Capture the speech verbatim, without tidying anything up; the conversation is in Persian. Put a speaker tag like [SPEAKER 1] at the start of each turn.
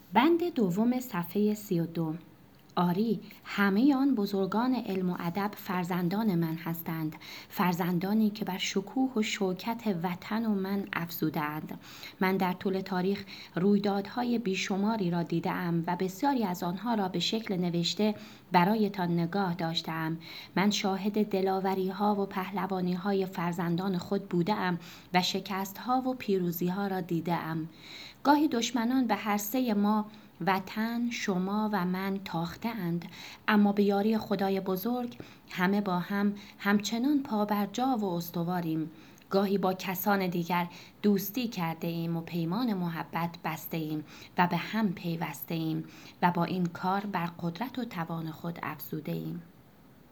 [SPEAKER 1] بند دوم صفحه سی و دو. آری، همه آن بزرگان علم و ادب فرزندان من هستند، فرزندانی که بر شکوه و شوکت وطن و من افزوده‌اند. من در طول تاریخ رویدادهای بیشماری را دیده‌ام و بسیاری از آنها را به شکل نوشته برایتان نگاه داشته‌ام. من شاهد دلاوری‌ها و پهلوانی‌های فرزندان خود بوده‌ام و شکست‌ها و پیروزی‌ها را دیده‌ام. گاهی دشمنان به هر سه ما، وطن، شما و من تاخته اند، اما به یاری خدای بزرگ همه با هم همچنان پابرجا و استواریم. گاهی با کسان دیگر دوستی کرده ایم و پیمان محبت بسته ایم و به هم پیوسته ایم و با این کار بر قدرت و توان خود افزوده ایم.